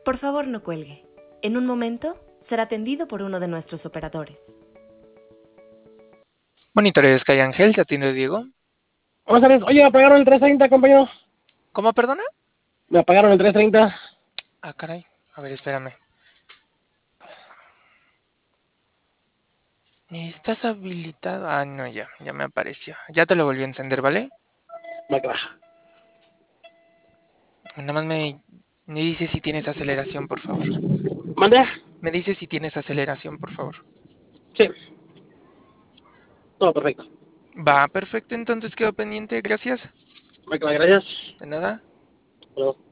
Por favor, no cuelgue. En un momento será atendido por uno de nuestros operadores. Monitores Sky Ángel, ¿te atiende Diego? Buenas tardes. Oye, me apagaron el 330, compañero. ¿Cómo, perdona? Me apagaron el 330. Ah, caray. A ver, espérame. ¿Estás habilitado? Ah, no, ya me apareció. Ya te lo volví a encender, ¿vale? Va que va. Nada más me dices si tienes aceleración, por favor. ¿Mande? Me dices si tienes aceleración, por favor. Sí, todo perfecto. Va, perfecto, entonces quedo pendiente, gracias. Va que va, gracias. De nada. Hasta luego.